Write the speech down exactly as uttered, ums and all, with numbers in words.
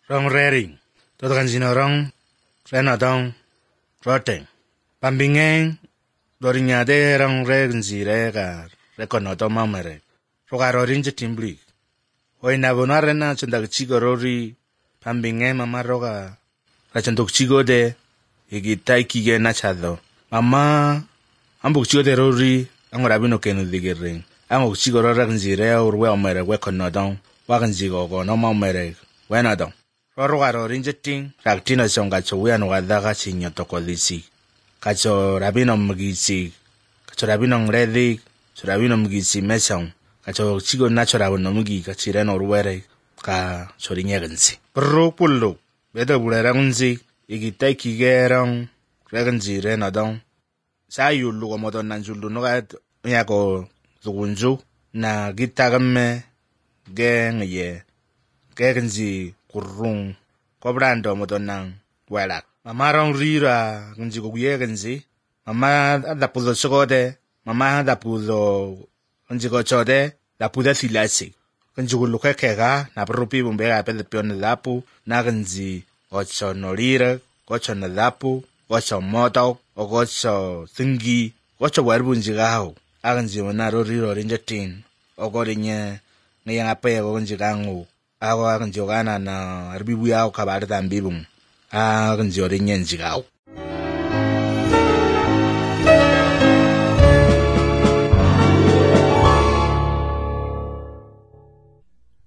rong rering to kan jino rong rena dong roteng pambingeng dorinya de rong regen zire ka rekono to mamere roga rorin je timbli hoi na bona rena chunda chigo rori pambingeng mama roga ra chunduk chigo de igi tai kige na chado mama ambuk chigo de rori angora bino kenu digering angok chigo rora nzire urwe omere we kono dong wagan zigo go no mamere wena dong roga rorin je ting raktino songa chowa no gada ga chinyo to kodisi kacho rabino mgisi kacho rabino ngredi kacho rabino mgisi mesong kacho chigo natural no mgi kachire no ruwere ka chorinyegensi pro pullo bedo bulera nzi igitai kigerong regenzi rena dong sayulu go modon nanjulu no ga yako zugunju na gitagame gengye gegenzi kurung kobrando modon nang wala mama rong rira nji go yegenzi mama da pudo chogode mama da pudo nji go chode da pudo silasi nji go lukekega na propi bumbega pe de pion dapu na nji ocho norira ocho na dapu ocho moto ocho thingi ocho werbu nji gao aganji wana riro rinjetin ogorinye ngaya pe go nji gangu ago aganji gana na arbibu yao kabare tambibum aganji orinye nji gao